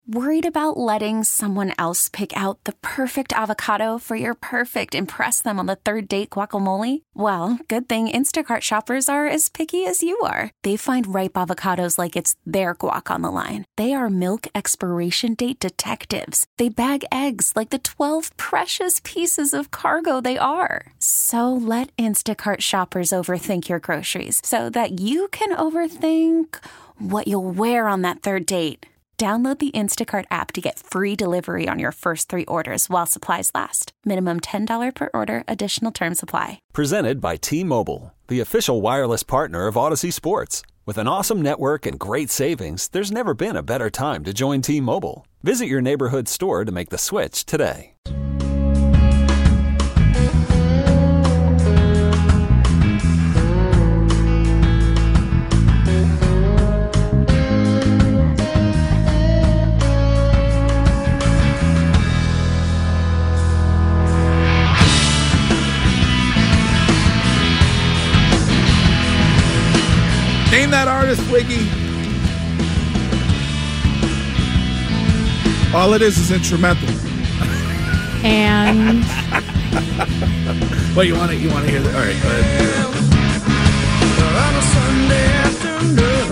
Worried about letting someone else pick out the perfect avocado for your perfect impress them on the third date guacamole? Well, good thing Instacart shoppers are as picky as you are. They find ripe avocados like it's their guac on the line. They are milk expiration date detectives. They bag eggs like the 12 precious pieces of cargo they are. So let Instacart shoppers overthink your groceries so that you can overthink what you'll wear on that third date. Download the Instacart app to get free delivery on your first 3 orders while supplies last. Minimum $10 per order. Additional terms apply. Presented by T-Mobile, the official wireless partner of Odyssey Sports. With an awesome network and great savings, there's never been a better time to join T-Mobile. Visit your neighborhood store to make the switch today. Name that artist, Wiggy. All it is instrumental. And well, you want to hear that? All right, go ahead. On a Sunday afternoon,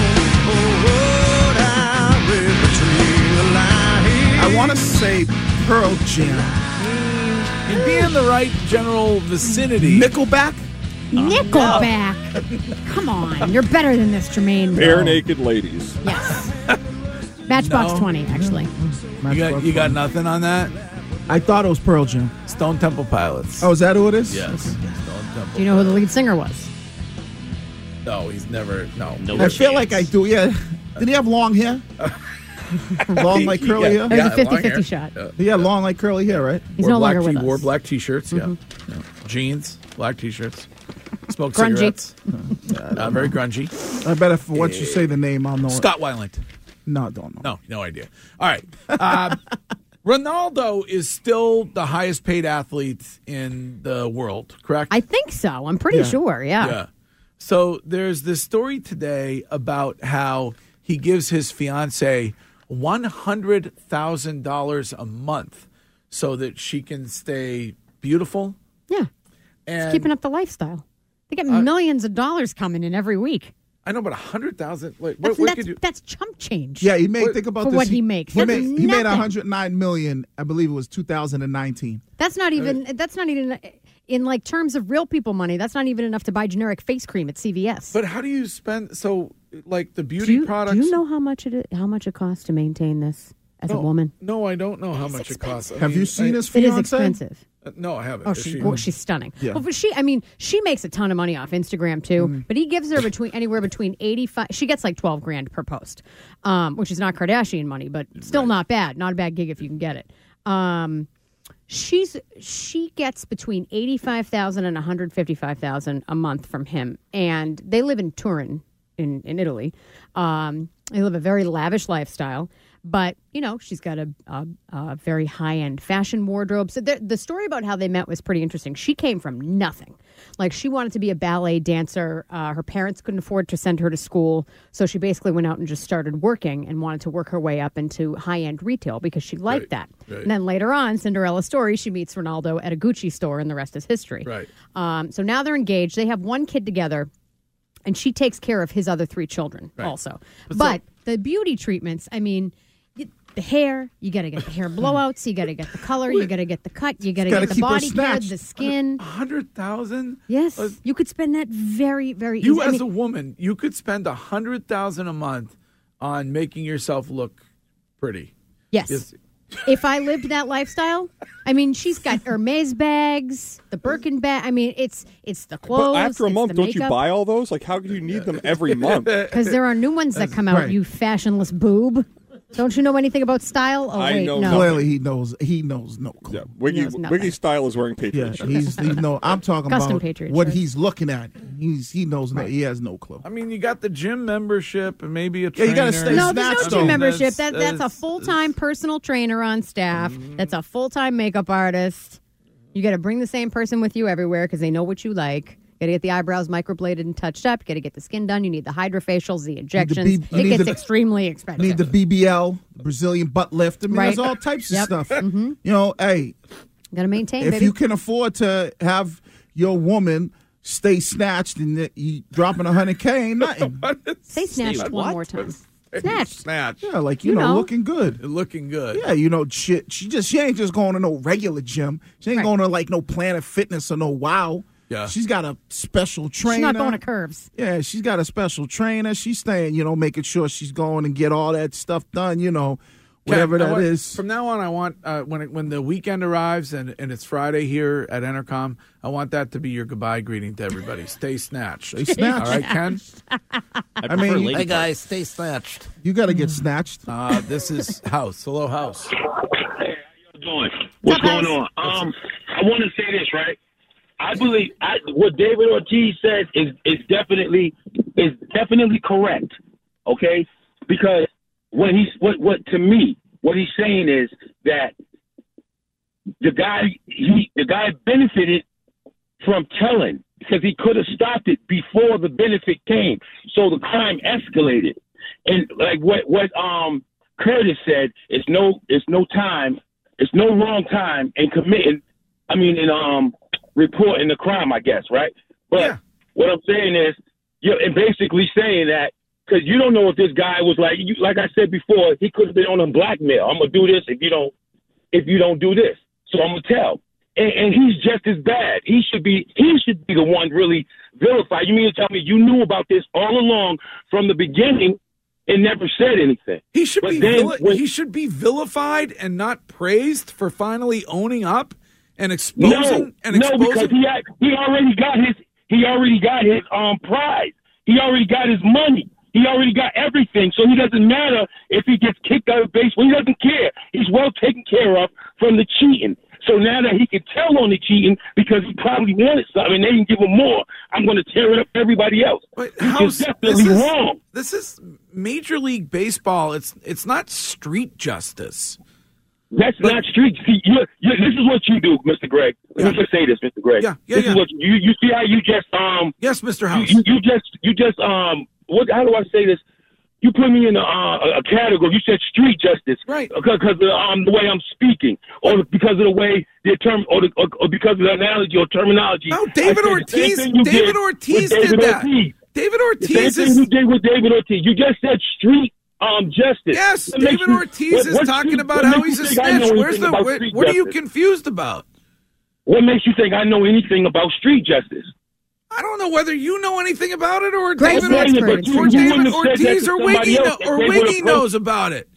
I want to say Pearl Jam. You'd be in the right general vicinity. Nickelback. Nickelback. Come on. You're better than this, Jermaine. Bare Naked Ladies. Yes. Matchbox 20, actually. You got nothing on that? I thought it was Pearl Jam. Stone Temple Pilots. Oh, is that who it is? Yes. Stone Temple. Do you know who the lead singer was? No, he's never. No. I feel like I do, yeah. Did he have long hair? Long like curly hair? It was a 50-50 shot. Yeah, long like curly hair, right? He's no longer with us. Wore black T-shirts, yeah. Jeans, black T-shirts. Smoked grungy. Cigarettes. Very grungy. I bet if once you say the name, I'll know Scott Weiland. No, I don't know. No idea. All right. Ronaldo is still the highest paid athlete in the world, correct? I think so. I'm pretty sure, yeah. So there's this story today about how he gives his fiance $100,000 a month so that she can stay beautiful. Yeah. And he's keeping up the lifestyle. They get millions of dollars coming in every week. I know, but 100,000. Like, that's chump change. Yeah, he made. Think about for this. what he makes. He made 109 million. I believe it was 2019. That's not even. That's not even in like terms of real people money. That's not even enough to buy generic face cream at CVS. But how do you spend? So, like the beauty products. Do you know how much it costs to maintain this as a woman? No, I don't know how much it costs. Have you seen his fiance? It is expensive. No, I haven't. Oh, she's stunning. Yeah. Well, but she makes a ton of money off Instagram too. Mm-hmm. But he gives her anywhere between 85. She gets like $12,000 per post, which is not Kardashian money, but still not bad. Not a bad gig if you can get it. She gets between $85,000 and $155,000 a month from him, and they live in Turin in Italy. They live a very lavish lifestyle. But, she's got a very high-end fashion wardrobe. So the story about how they met was pretty interesting. She came from nothing. Like, she wanted to be a ballet dancer. Her parents couldn't afford to send her to school. So she basically went out and just started working and wanted to work her way up into high-end retail because she liked that. Right. And then later on, Cinderella story, she meets Ronaldo at a Gucci store, and the rest is history. Right. So now they're engaged. They have one kid together, and she takes care of his other 3 children also. But the beauty treatments, the hair, you got to get the hair blowouts, you got to get the color, you got to get the cut, you got to get the body care, the skin. 100,000? Yes. You could spend that very, very easy. You as a woman, you could spend 100,000 a month on making yourself look pretty. Yes. If I lived that lifestyle, she's got Hermes bags, the Birkin bag. It's the clothes. But after a month, don't you makeup. buy all those? Like, how could you need them every month? Because there are new ones that come out, right. You fashionless boob. Don't you know anything about style? Oh, wait, no. Clearly, he knows no clue. Yeah, Wiggy's style is wearing Patriot shirts. I'm talking custom about Patriot what shirts. he's looking at. He knows he has no clue. You got the gym membership and maybe a trainer. You got to stay No, there's no gym membership. That's a full-time personal trainer on staff. Mm-hmm. That's a full-time makeup artist. You got to bring the same person with you everywhere because they know what you like. Got to get the eyebrows microbladed and touched up. Got to get the skin done. You need the hydrofacials, the injections. It gets extremely expensive. You need the BBL, Brazilian butt lift. I mean, Right. there's all types of Yep. stuff. Mm-hmm. You know, hey, got to maintain, if baby. you can afford to have your woman stay snatched and that you dropping $100K ain't nothing. Say snatched one more time. Snatched. Snatch. Yeah, like you know, looking good. Looking good. Yeah, you know, she ain't just going to no regular gym. She ain't Right. going to like no Planet Fitness or no Wow. Yeah. She's got a special trainer. She's not going to Curves. Yeah, she's got a special trainer. She's staying, you know, making sure she's going and get all that stuff done, you know, whatever that is. From now on, I want when the weekend arrives and it's Friday here at Entercom, I want that to be your goodbye greeting to everybody. Stay snatched. Stay snatched. All right, Ken? I mean, Hey guys, stay snatched. you got to get snatched. This is House. Hello, House. Hey, how you doing? What's going on? I want to say this, right? I believe what David Ortiz says is definitely correct. Okay, because when what to me what he's saying is that the guy benefited from telling because he could have stopped it before the benefit came, so the crime escalated. And like what Curtis said, it's no wrong time in committing. I mean, in reporting the crime, I guess, right? But what I'm saying is, and basically saying that because you don't know if this guy was like I said before, he could have been on a blackmail. I'm gonna do this if you don't do this, so I'm gonna tell. And he's just as bad. He should be the one really vilified. You mean to tell me you knew about this all along from the beginning and never said anything? He should he should be vilified and not praised for finally owning up and exposing. No, because he already got his prize. He already got his money. He already got everything. So he doesn't matter if he gets kicked out of baseball. He doesn't care. He's well taken care of from the cheating. So now that he can tell on the cheating because he probably wanted something and they didn't give him more, I'm going to tear it up for everybody else. But He's definitely wrong. This is Major League Baseball. It's not street justice. That's not street. See, this is what you do, Mr. Greg. Let me just say this, Mr. Greg. This is what you see how you just Yes, Mr. House. You just what? How do I say this? You put me in a category. You said street justice, right? Because of the way I'm speaking, or because of the way the term, or because of the analogy or terminology. No, David Ortiz did that. David Ortiz the same thing you did with David Ortiz. You just said street justice. Yes, David Ortiz is talking about how he's a snitch. What are you confused about? What makes you think I know anything about street justice? I don't know whether you know anything about it or David Ortiz or Wiggy knows about it.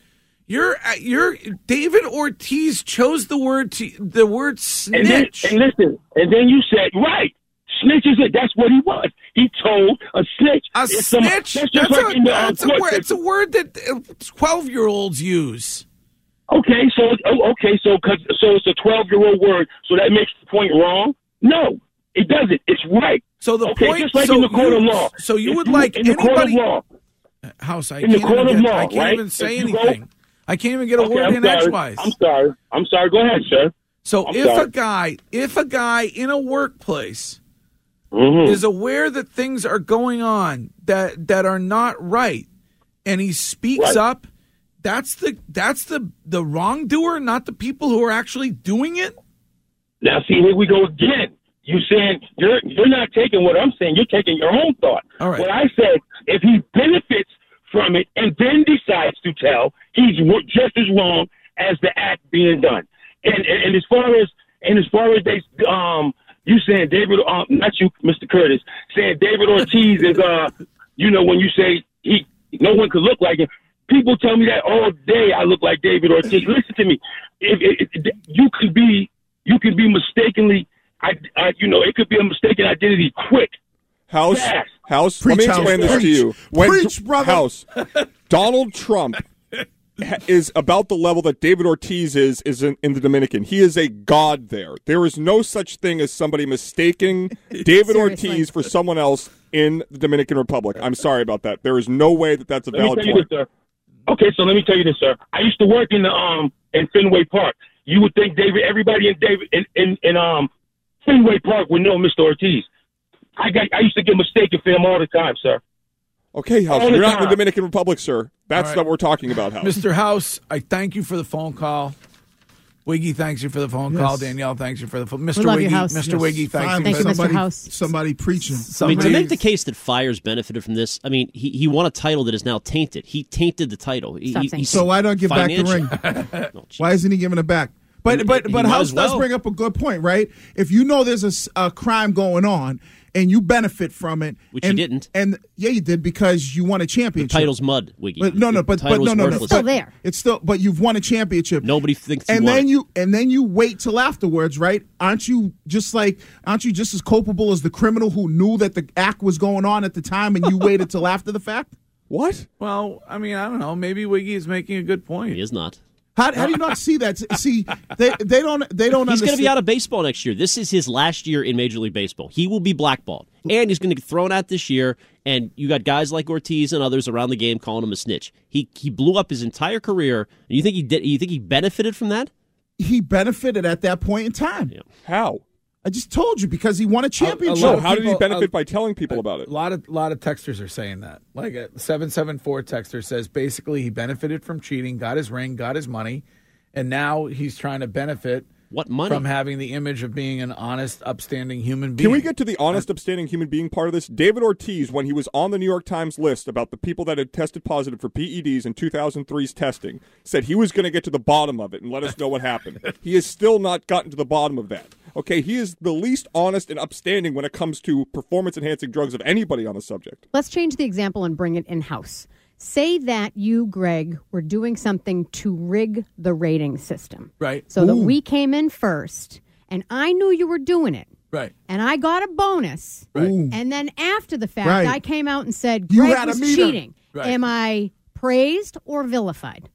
David Ortiz chose the word snitch. And listen, and then you said right. Snitch is it? That's what he was. He told a snitch. Snitch. It's a word that 12-year-olds use. Okay, so it's a 12-year-old word. So that makes the point wrong? No, it doesn't. It's right. So the point, just like in the court of law. So you would like in the court of law. House, I in the court of law, I can't even say anything. I can't even get a word in edgewise. I'm sorry. Go ahead, sir. So if a guy in a workplace is aware that things are going on that are not right, and he speaks up, that's the wrongdoer, not the people who are actually doing it. Now, see, here we go again. You saying you're not taking what I'm saying. You're taking your own thought. All right. What I said, if he benefits from it and then decides to tell, he's just as wrong as the act being done. And as far as they you saying David, not you, Mr. Curtis, saying David Ortiz is when you say no one could look like him. People tell me that all day. I look like David Ortiz. Listen to me. You could be mistakenly. It could be a mistaken identity quick. House, let me explain this to you. Preach, brother. House, Donald Trump is about the level that David Ortiz is in the Dominican. He is a god there. There is no such thing as somebody mistaking David Ortiz for someone else in the Dominican Republic. I'm sorry about that. There is no way that that's a valid point. Okay, so let me tell you this, sir. I used to work in Fenway Park. You would think everybody in Fenway Park would know Mr. Ortiz. I used to get mistaken for him all the time, sir. Okay, House, All the you're not in the time. Dominican Republic, sir. That's All right. what we're talking about, House. Mr. House, I thank you for the phone call. Wiggy thanks you for the phone call. Yes. Danielle thanks you for the phone. We Mr. love Wiggy, you, House. Mr. Yes. Wiggy, thanks Finally, you Thank you, for Mr. somebody, House. somebody preaching. I mean, to Somebody- make the case that Fiers benefited from this, I mean, he won a title that is now tainted. He tainted the title. Stop saying So why don't give back the financially- ring? No, geez. Why isn't he giving it back? But He might House as well. does bring up a good point, right? If you know there's a crime going on and you benefit from it, Which you and, didn't. and yeah, you did because you won a The championship. title's mud, Wiggy. But no, The but title is no. worthless. It's still there. It's still, but you've won a championship. Nobody thinks and won then it. you wait till afterwards, right? Aren't you just as culpable as the criminal who knew that the act was going on at the time and you waited till after the fact? What? Well, I mean, I don't know. Maybe Wiggy is making a good point. He is not. How do you not see that? See, they don't He's going understand. to be out of baseball next year. This is his last year in Major League Baseball. He will be blackballed, and he's going to get thrown out this year. And you got guys like Ortiz and others around the game calling him a snitch. He blew up his entire career. And you think he did? You think he benefited from that? He benefited at that point in time. Yeah. How? I just told you because he won a championship. lot So of how did he people- benefit by telling people about it? A lot of texters are saying that. Like a 774 texter says, basically he benefited from cheating, got his ring, got his money, and now he's trying to benefit What money? from having the image of being an honest, upstanding human being. Can we get to the honest, upstanding human being part of this? David Ortiz, when he was on the New York Times list about the people that had tested positive for PEDs in 2003's testing, said he was going to get to the bottom of it and let us know what happened. He has still not gotten to the bottom of that. Okay, he is the least honest and upstanding when it comes to performance-enhancing drugs of anybody on the subject. Let's change the example and bring it in-house. Say that you, Greg, were doing something to rig the rating system. Right. So that we came in first, and I knew you were doing it. Right. And I got a bonus. Right. Ooh. And then after the fact, Right. I came out and said, You Greg had a was meter. cheating. Right. Am I praised or vilified?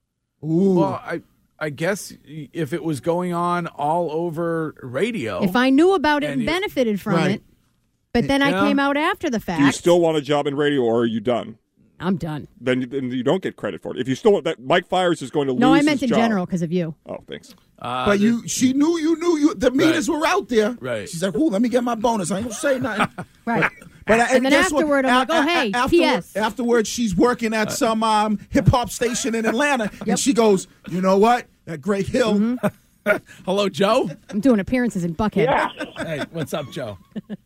Ooh. Well, I guess if it was going on all over radio. If I knew about it And and you- benefited from Right. it, but then I Yeah. came out after the fact, Do you still want a job in radio, or are you done? I'm done. Then you don't get credit for it. If you still want that, Mike Fiers is going to lose No, I meant his in job. general because of you. Oh, thanks. But she knew you. The meters were out there. Right. She's like, "Ooh, let me get my bonus. I ain't gonna say nothing." Right. But And then guess what? afterward, I'm like, "Oh, hey, P.S. Afterwards, she's working at some hip hop station in Atlanta, and she goes, "You know what? At Greg Hill, Mm-hmm. Hello, Joe. I'm doing appearances in Buckhead. Hey, what's up, Joe?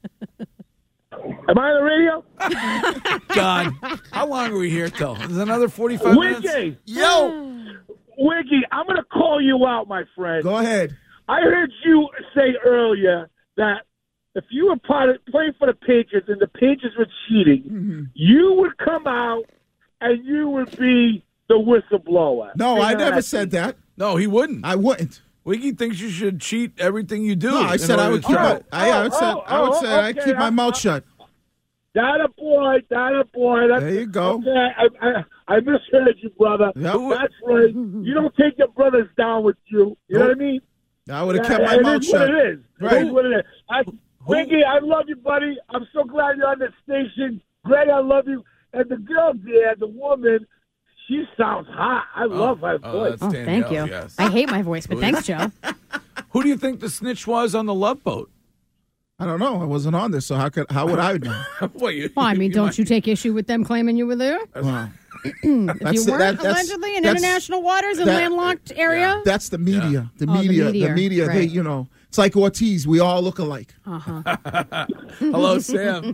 Am I on the radio? God, how long are we here till? Is it another 45 minutes? Wiggy, yo, Wiggy, I'm going to call you out, my friend. go ahead." I heard you say earlier that if you were playing for the Patriots and the Patriots were cheating, you would come out and you would be the whistleblower. No, I never that. said that. No, he wouldn't. I wouldn't. Wiggy thinks you should cheat everything you do. No, I in said I order would to keep try my. it. I would say I'd okay. keep my mouth shut. That a boy. That's, There you go. Okay, I misheard you, brother. Yep. That's right. You don't take your brothers down with you. You know what I mean? I would have kept my It mouth is what shut. it is. Right. It is what it is. Wiggy, I love you, buddy. I'm so glad you're on the station. Greg, I love you. And the girl there, the woman, she sounds hot. I love her voice. That's Oh, Danielle, thank you. Yes. I hate my voice, but thanks, Joe. Who do you think the snitch was on the Love Boat? I don't know. I wasn't on this, so how would I know? Well, you, Well, I mean, don't you take issue with them claiming you were there? Wow. If you weren't allegedly in international waters and landlocked area? That's the media. The Oh, the media. media, The media. They, right. it's like Ortiz. We all look alike. Hello, Sam.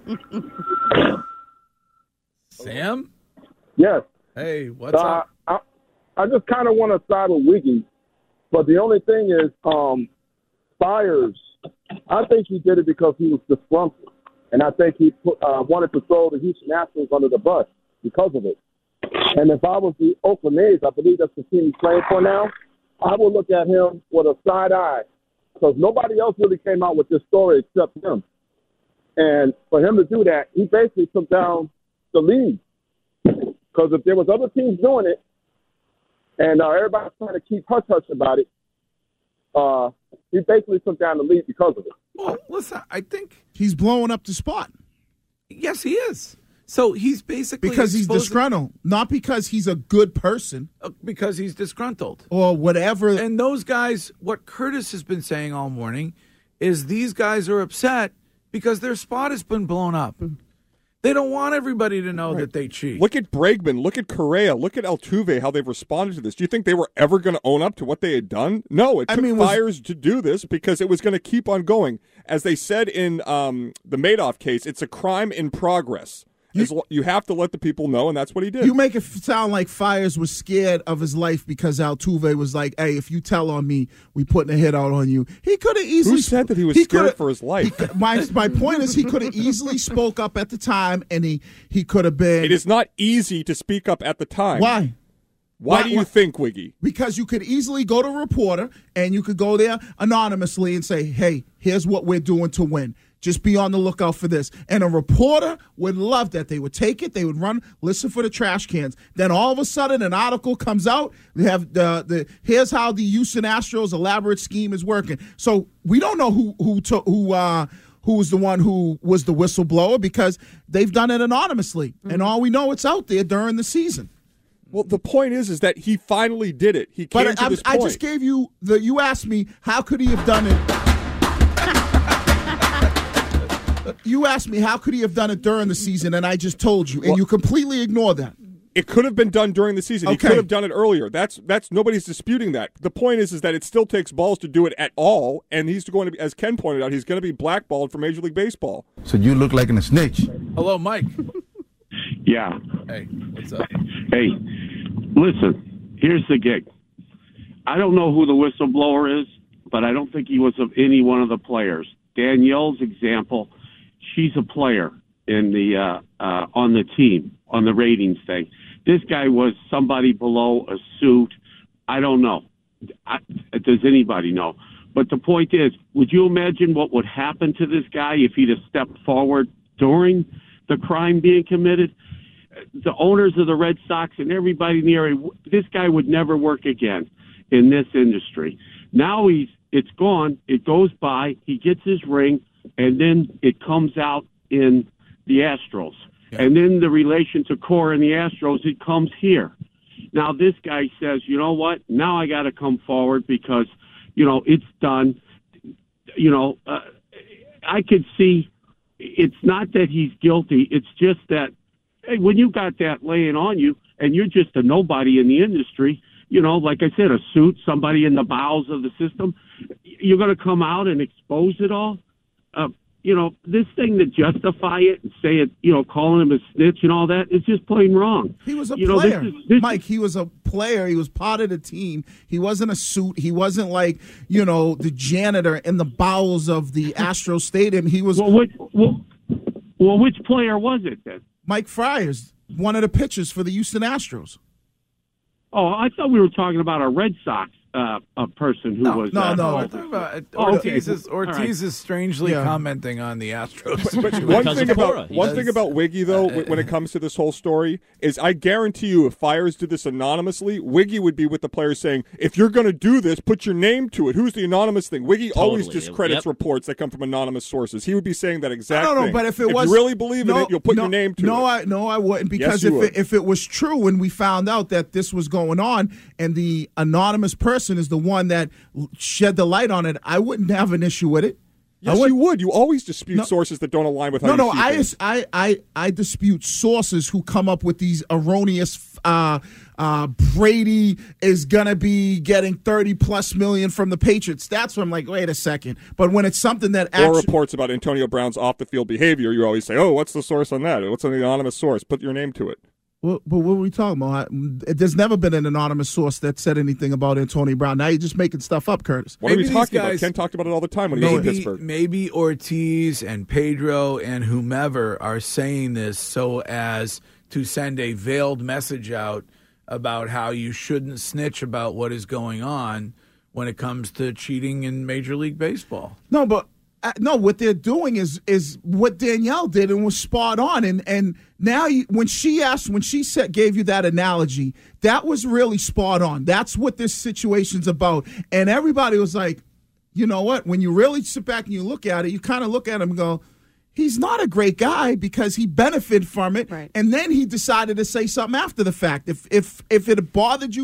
Sam? Yes. Hey, what's up? I just kind of want to side with Wiggy, but the only thing is, Fiers, I think he did it because he was disgruntled, and I think he wanted to throw the Houston Nationals under the bus because of it. And if I was the Oakland A's, I believe that's the team he's playing for now, I would look at him with a side eye because nobody else really came out with this story except him. And for him to do that, he basically took down the league. Because if there was other teams doing it, and everybody's trying to keep hush-hush about it, he basically took down the league because of it. Well, listen, I think, He's blowing up the spot yes, he is. So he's basically because he's exposing- disgruntled, not because he's a good person because he's disgruntled. or whatever. And those guys, what Curtis has been saying all morning is these guys are upset because their spot has been blown up. They don't want everybody to know that they cheat. Look at Bregman. Look at Correa. Look at Altuve, how they've responded to this. Do you think they were ever going to own up to what they had done? No, it took Fiers to do this because it was going to keep on going. As they said in the Madoff case, it's a crime in progress. You have to let the people know, and that's what he did. You make it sound like Fiers was scared of his life because Altuve was like, hey, if you tell on me, we putting a hit out on you. He could have easily... Who said that he was scared for his life? My point is he could have easily spoke up at the time, and he could have been... It is not easy to speak up at the time. Why? Why do you think, Wiggy? Because you could easily go to a reporter, and you could go there anonymously and say, hey, here's what we're doing to win. Just be on the lookout for this. And a reporter would love that. They would take it. They would run, listen for the trash cans. Then all of a sudden, an article comes out. They have here's how the Houston Astros elaborate scheme is working. So we don't know who was the one who was the whistleblower because they've done it anonymously. And all we know, it's out there during the season. Well, the point is that he finally did it. He came to this point. I just gave you you asked me, how could he have done it? You asked me, how could he have done it during the season, and I just told you, and you completely ignored that. It could have been done during the season. Okay. He could have done it earlier. That's nobody's disputing that. The point is that it still takes balls to do it at all, and he's going to be, as Ken pointed out, he's going to be blackballed from Major League Baseball. So you look like a snitch. Hello, Mike. Yeah. Hey, what's up? Hey, listen, here's the gig. I don't know who the whistleblower is, but I don't think he was of any one of the players. Danielle's example, she's a player in the on the team, on the ratings thing. This guy was somebody below a suit. I don't know. Does anybody know? But the point is, would you imagine what would happen to this guy if he'd have stepped forward during the crime being committed? The owners of the Red Sox and everybody in the area, this guy would never work again in this industry. Now it's gone. It goes by. He gets his ring, and then it comes out in the Astros. Yeah. And then the relation to Cora and the Astros, it comes here. Now this guy says, you know what? Now I got to come forward because, it's done. I could see it's not that he's guilty. It's just that hey, when you got that laying on you and you're just a nobody in the industry, like I said, a suit, somebody in the bowels of the system, you're going to come out and expose it all. This thing to justify it and say it, calling him a snitch and all that is just plain wrong. He was a player. Mike, he was a player. He was part of the team. He wasn't a suit. He wasn't like, the janitor in the bowels of the Astro Stadium. He was. Well, which player was it then? Mike Friers, one of the pitchers for the Houston Astros. Oh, I thought we were talking about a Red Sox a person who was... No. Ortiz is strangely commenting on the Astros. But one thing about Wiggy, though, when it comes to this whole story, is I guarantee you if Fiers did this anonymously, Wiggy would be with the players saying, if you're going to do this, put your name to it. Who's the anonymous thing? Wiggy always discredits reports that come from anonymous sources. He would be saying that exact thing. But if you really believe in it, you'll put your name to it. No, I wouldn't, because if it was true when we found out that this was going on and the anonymous person is the one that shed the light on it, I wouldn't have an issue with it. Yes, you would. You always dispute sources that don't align with how you see things. I dispute sources who come up with these erroneous Brady is going to be getting $30+ million from the Patriots. That's when I'm like, wait a second. But when it's something that or reports about Antonio Brown's off-the-field behavior, you always say, oh, what's the source on that? What's an anonymous source? Put your name to it. But what were we talking about? There's never been an anonymous source that said anything about Antonio Brown. Now you're just making stuff up, Curtis. What are we talking about? Ken talked about it all the time when he was in Pittsburgh. Maybe Ortiz and Pedro and whomever are saying this so as to send a veiled message out about how you shouldn't snitch about what is going on when it comes to cheating in Major League Baseball. No, but what they're doing is what Danielle did and was spot on. And now when she gave you that analogy, that was really spot on. That's what this situation's about. And everybody was like, you know what? When you really sit back and you look at it, you kind of look at him and go, he's not a great guy because he benefited from it. Right. And then he decided to say something after the fact. If it bothered you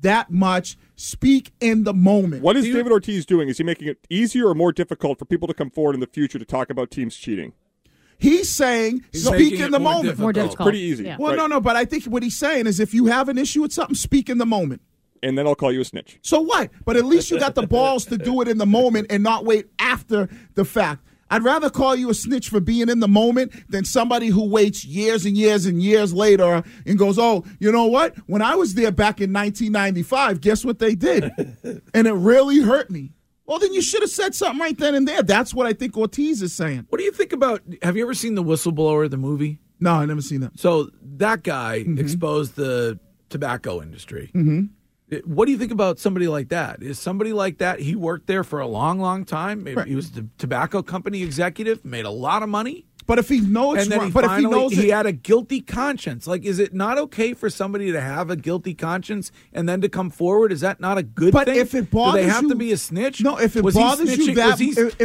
that much. Speak in the moment. What is David Ortiz doing? Is he making it easier or more difficult for people to come forward in the future to talk about teams cheating? He's saying speak in the moment. More difficult. It's pretty easy. Yeah. Well, right? no, but I think what he's saying is if you have an issue with something, speak in the moment. And then I'll call you a snitch. So what? But at least you got the balls to do it in the moment and not wait after the fact. I'd rather call you a snitch for being in the moment than somebody who waits years and years and years later and goes, oh, you know what? When I was there back in 1995, guess what they did? And it really hurt me. Well, then you should have said something right then and there. That's what I think Ortiz is saying. What do you think about, have you ever seen The Whistleblower, the movie? No, I never seen that. So that guy exposed the tobacco industry. Mm-hmm. What do you think about somebody like that? Is somebody like that, he worked there for a long, long time. Maybe he was the tobacco company executive, made a lot of money. But if he knows, and then but if he knows he had a guilty conscience. Like, is it not okay for somebody to have a guilty conscience and then to come forward? Is that not a good thing? But if it bothers do they have you, to be a snitch? No, if it bothers you that,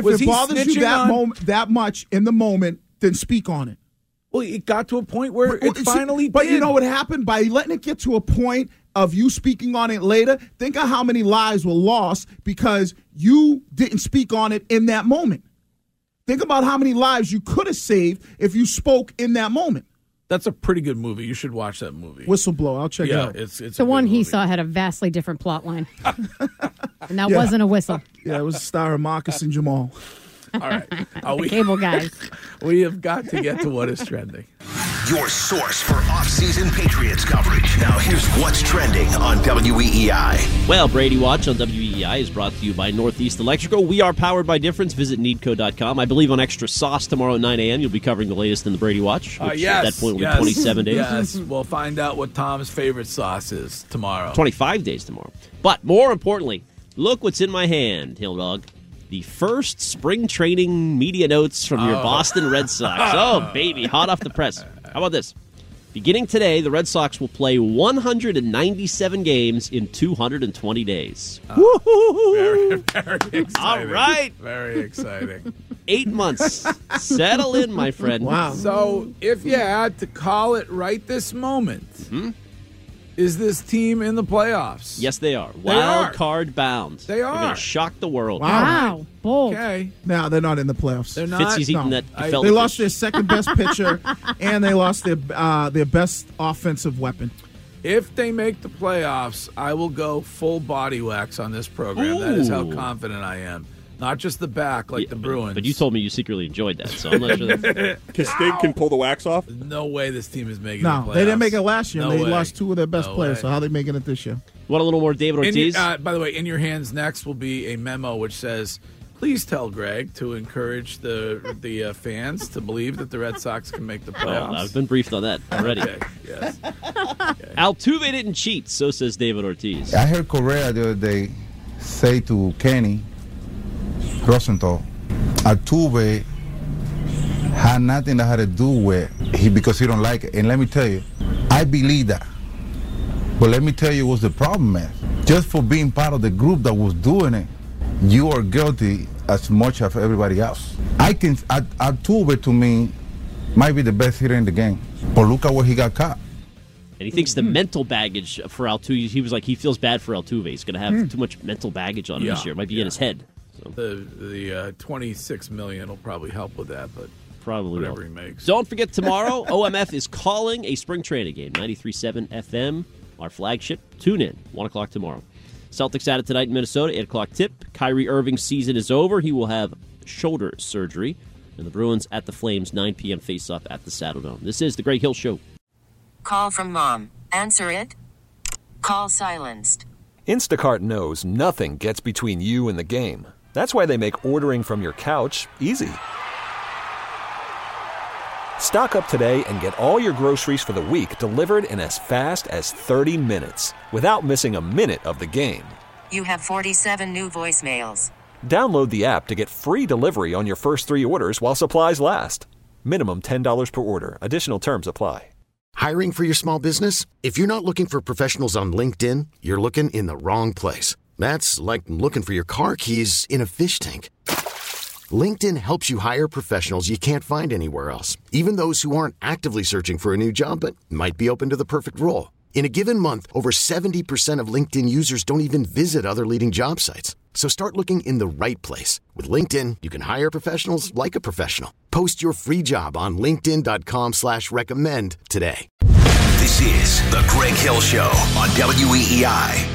that much in the moment, then speak on it. Well, it got to a point where it finally But did. you know what happened? By letting it get to a point of you speaking on it later, think of how many lives were lost because you didn't speak on it in that moment. Think about how many lives you could have saved if you spoke in that moment. That's a pretty good movie. You should watch that movie. Whistleblower. I'll check it out. It's The one he movie. saw had a vastly different plot line. And that wasn't a whistle. Yeah, it was starring Marcus and Jamal. All right. The cable guys. We have got to get to what is trending. Your source for off-season Patriots coverage. Now here's what's trending on WEEI. Well, Brady Watch on WEEI is brought to you by Northeast Electrical. We are powered by difference. Visit needco.com. I believe on Extra Sauce tomorrow at 9 a.m. you'll be covering the latest in the Brady Watch, which at that point will be 27 days. Yes, we'll find out what Tom's favorite sauce is tomorrow. 25 days tomorrow. But more importantly, look what's in my hand, Hill Dog. The first spring training media notes from your Boston Red Sox. Oh, baby, hot off the press. How about this? Beginning today, the Red Sox will play 197 games in 220 days. Very, very exciting. All right. Very exciting. 8 months. Settle in, my friend. Wow. So, if you had to call it right this moment, is this team in the playoffs? Yes, they are. They Wild are. card bound. They They're are. going to shock the world. Wow. Bold. Okay. No, they're not in the playoffs. They're not. Fitzy's eating No. that I- gefilte They lost fish. their second best pitcher, and they lost their best offensive weapon. If they make the playoffs, I will go full body wax on this program. That is how Ooh. confident I am. Not just the back like Yeah, the Bruins. But you told me you secretly enjoyed that, so I'm not sure that. Castig can pull the wax off. no way this team is making No, the playoffs. they didn't make it last year. No They way. lost two of their best No players. way. So how are they making it this year? Want a little more David Ortiz? By the way, in your hands next will be a memo which says, please tell Greg to encourage the fans to believe that the Red Sox can make the Oh, playoffs. I've been briefed on that already. Okay, yes. Altuve didn't cheat, so says David Ortiz. I heard Correa the other day say to Kenny Rosenthal, Altuve had nothing that had to do with because he don't like it. And let me tell you, I believe that. But let me tell you what's the problem, man. Just for being part of the group that was doing it, you are guilty as much as everybody else. Altuve to me might be the best hitter in the game. But look at where he got caught. And he thinks the mental baggage for Altuve, he was like, he feels bad for Altuve. He's going to have too much mental baggage on him this year. It might be in his head. So The $26 million will probably help with that, but probably whatever will. he makes. Don't forget tomorrow, OMF is calling a spring training game. 93.7 FM, our flagship. Tune in, 1 o'clock tomorrow. Celtics at it tonight in Minnesota, 8 o'clock tip. Kyrie Irving's season is over. He will have shoulder surgery. And the Bruins at the Flames, 9 p.m. face-off at the Saddledome. This is The Greg Hill Show. Call from mom. Answer it. Call silenced. Instacart knows nothing gets between you and the game. That's why they make ordering from your couch easy. Stock up today and get all your groceries for the week delivered in as fast as 30 minutes without missing a minute of the game. You have 47 new voicemails. Download the app to get free delivery on your first 3 orders while supplies last. Minimum $10 per order. Additional terms apply. Hiring for your small business? If you're not looking for professionals on LinkedIn, you're looking in the wrong place. That's like looking for your car keys in a fish tank. LinkedIn helps you hire professionals you can't find anywhere else, even those who aren't actively searching for a new job but might be open to the perfect role. In a given month, over 70% of LinkedIn users don't even visit other leading job sites. So start looking in the right place. With LinkedIn, you can hire professionals like a professional. Post your free job on linkedin.com/recommend today. This is The Greg Hill Show on WEEI.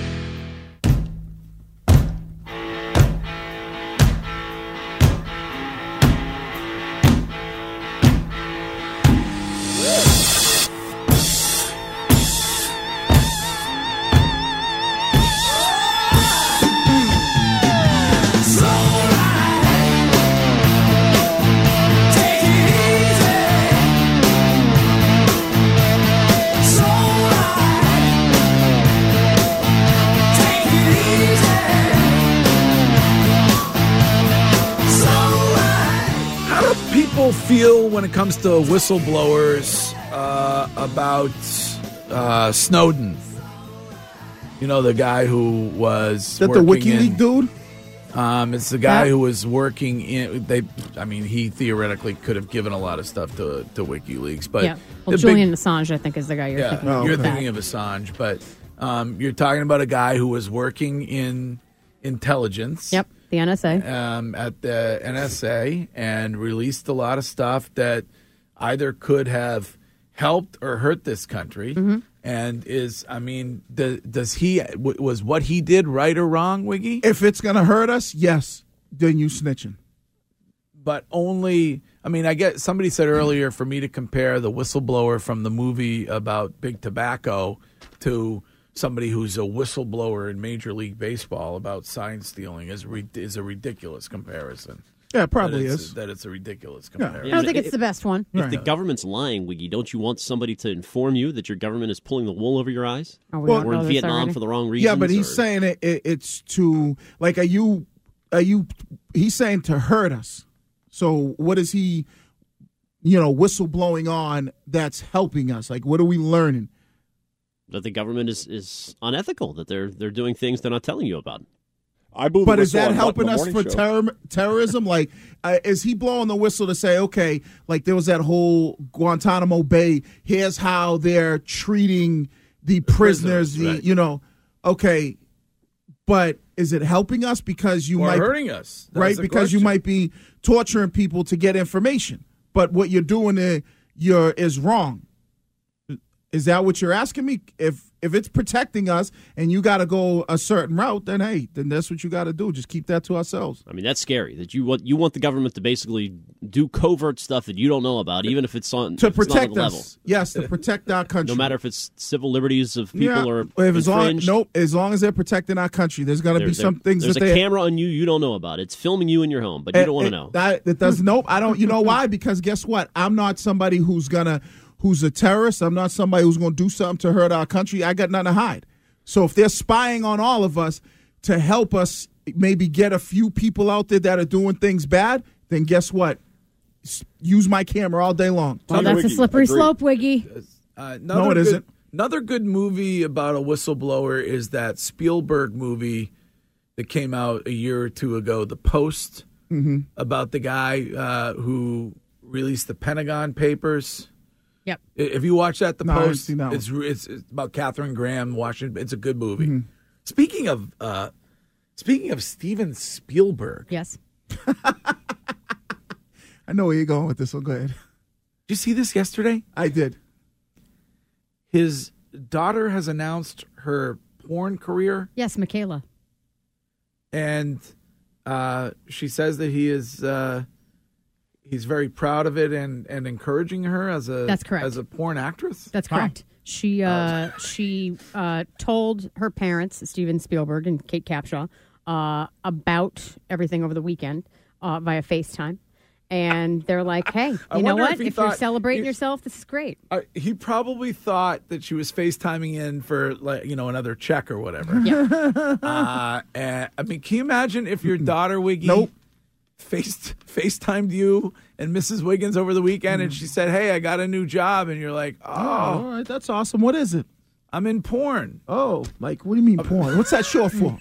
Feel when it comes to whistleblowers about Snowden? You know, the guy who was the WikiLeaks dude. It's the guy who was working in. He theoretically could have given a lot of stuff to WikiLeaks, but Julian Assange, I think, is the guy you're thinking of. You're thinking of Assange, but you're talking about a guy who was working in intelligence. Yep. The NSA. At the NSA, and released a lot of stuff that either could have helped or hurt this country. Mm-hmm. And was what he did right or wrong, Wiggy? If it's going to hurt us, yes, then you snitching. But only, I get somebody said earlier for me to compare the whistleblower from the movie about Big Tobacco to somebody who's a whistleblower in Major League Baseball about sign stealing is a ridiculous comparison. Yeah, it probably is. That it's a ridiculous comparison. I don't think it's the best one. If the government's lying, Wiggy, don't you want somebody to inform you that your government is pulling the wool over your eyes? We're in Vietnam for the wrong reasons? Yeah, but he's saying it's to, like, he's saying to hurt us. So what is he, whistleblowing on that's helping us? Like, what are we learning? That the government is unethical, that they're doing things they're not telling you about. I believe. But is that helping us for terrorism? Like, is he blowing the whistle to say, okay, like there was that whole Guantanamo Bay, here's how they're treating the prisoners, right. Okay, but is it helping us because you might hurting us? That's right, because you might be torturing people to get information. But what you're doing is wrong. Is that what you're asking me? If it's protecting us and you got to go a certain route, then that's what you got to do. Just keep that to ourselves. That's scary. That you want the government to basically do covert stuff that you don't know about, even if it's on to protect us. Level. Yes, to protect our country. No matter if it's civil liberties of people or infringed. As long as they're protecting our country, there's going to be some things. There's a camera on you. You don't know about. It's filming you in your home, but you don't want to know. It does. Nope. I don't. You know why? Because guess what? I'm not somebody who's a terrorist. I'm not somebody who's going to do something to hurt our country. I got nothing to hide. So if they're spying on all of us to help us maybe get a few people out there that are doing things bad, then guess what? Use my camera all day long. Well, that's a slippery slope, Wiggy. No, it isn't. Another good movie about a whistleblower is that Spielberg movie that came out a year or two ago, The Post, about the guy who released the Pentagon Papers. Yep. If you watch that, Post, it's about Katharine Graham, Washington. It's a good movie. Mm-hmm. Speaking of Steven Spielberg. Yes. I know where you're going with this one. Go ahead. Did you see this yesterday? I did. His daughter has announced her porn career. Yes, Michaela. And she says that he is... he's very proud of it and encouraging her as a porn actress. That's correct. She told her parents, Steven Spielberg and Kate Capshaw, about everything over the weekend via FaceTime. And they're like, hey, you know what? If you're celebrating yourself, this is great. He probably thought that she was FaceTiming in for another check or whatever. Yeah. Can you imagine if your daughter, Wiggy, FaceTimed you and Mrs. Wiggins over the weekend and she said, hey, I got a new job, and you're like, all right, that's awesome. What is it? I'm in porn. Oh, like, what do you mean porn? What's that short for?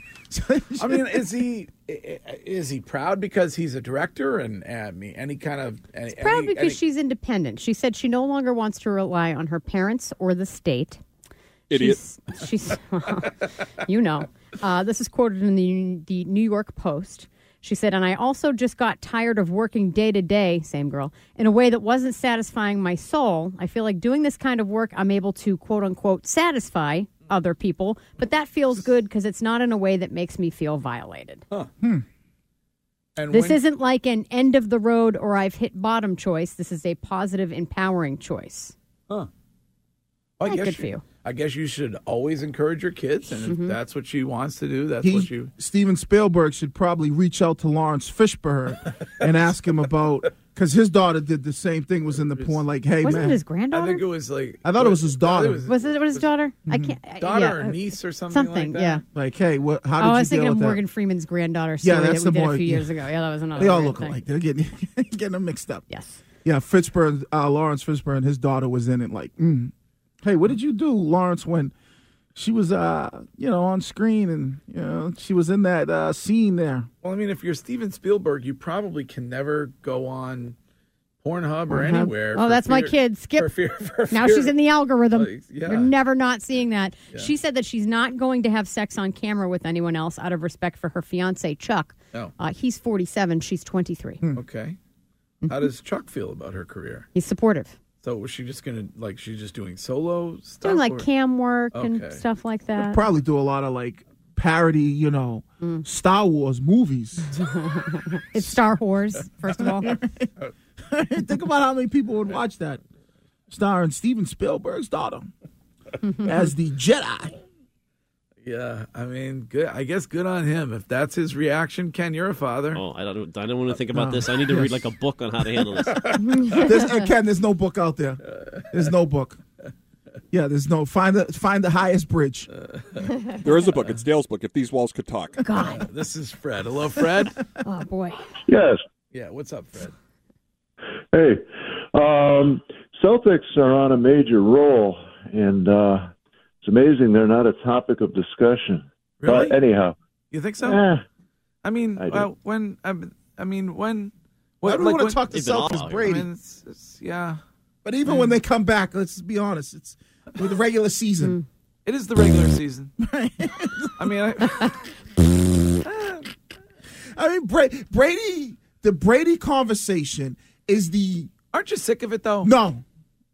Is he proud because he's a director and any kind of... He's proud because she's independent. She said she no longer wants to rely on her parents or the state. Idiot. She's this is quoted in the New York Post. She said, and I also just got tired of working day to day, same girl, in a way that wasn't satisfying my soul. I feel like doing this kind of work, I'm able to, quote unquote, satisfy other people, but that feels good because it's not in a way that makes me feel violated. Huh. And this isn't like an end of the road or I've hit bottom choice. This is a positive, empowering choice. Huh. Good for you. I guess you should always encourage your kids, and if that's what she wants to do, that's what you... Steven Spielberg should probably reach out to Lawrence Fishburne and ask him about... Because his daughter did the same thing, was in the porn, like, hey, Wasn't man. it his granddaughter? I think it was like... I thought it was his daughter. Was it his daughter? I can't... Daughter or niece or something like that? Yeah. Like, hey, how did you deal with that? I was thinking of Morgan Freeman's granddaughter story that we did a few years ago. Yeah, that was another They all great look thing. alike. They're getting them mixed up. Yes. Yeah, Fishburne, Lawrence Fishburne, his daughter was in it like, hey, what did you do, Lawrence, when she was, on screen and, she was in that scene there? Well, I mean, if you're Steven Spielberg, you probably can never go on Pornhub or anywhere. Oh, that's my kid. Skip. Now she's in the algorithm. You're never not seeing that. Yeah. She said that she's not going to have sex on camera with anyone else out of respect for her fiancé, Chuck. Oh. He's 47. She's 23. Okay. How does Chuck feel about her career? He's supportive. So was she just going to, she's just doing solo stuff? Doing like cam work and stuff like that. She'll probably do a lot of parody, Star Wars movies. It's Star Wars, first of all. Think about how many people would watch that. Starring Steven Spielberg's daughter as the Jedi. Yeah, I mean, good. I guess good on him. If that's his reaction, Ken, you're a father. Oh, I don't want to think about this. I need to read like a book on how to handle this. Ken, there's no book out there. There's no book. Yeah, there's no find the highest bridge. There is a book. It's Dale's book. If These Walls Could Talk. God, this is Fred. Hello, Fred. Oh boy. Yes. Yeah. What's up, Fred? Hey, Celtics are on a major roll, and it's amazing they're not a topic of discussion. Really? But anyhow, you think so? I mean, when. Why do we want to talk to Celtics, Brady? I mean, yeah. But even when they come back, let's be honest, it's with the regular season. It is the regular season. I mean, Brady. The Brady conversation is the. Aren't you sick of it though? No,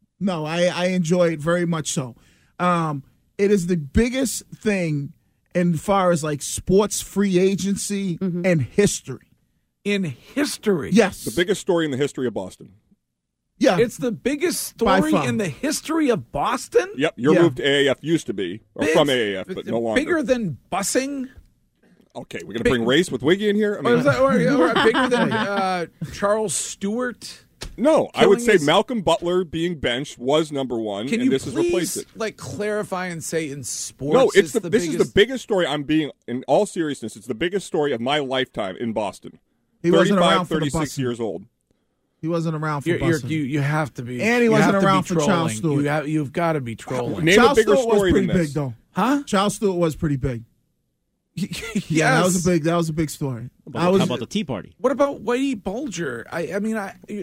I enjoy it very much so. It is the biggest thing in far as sports free agency and history. In history, yes, the biggest story in the history of Boston. Yeah, it's the biggest story in the history of Boston. Yep, your move to AAF used to be, or from AAF, but no longer. Bigger than busing. Okay, we're going to bring race with Wiggy in here? I mean, or bigger than Charles Stewart? No, I would say Malcolm Butler being benched was number one, Can and you this has replaced it. Clarify and say in sports? No, this is the biggest story. I'm being, in all seriousness, it's the biggest story of my lifetime in Boston. He wasn't around for 36 years old. He wasn't around for busing. You have to be. And he wasn't around for Charles Stewart. You've got to be trolling. Name Charles a bigger Stewart story was pretty than this. big, though. Huh? Charles Stewart was pretty big. Yes. Yeah, that was a big story. How about the Tea Party? What about Whitey Bulger? I mean,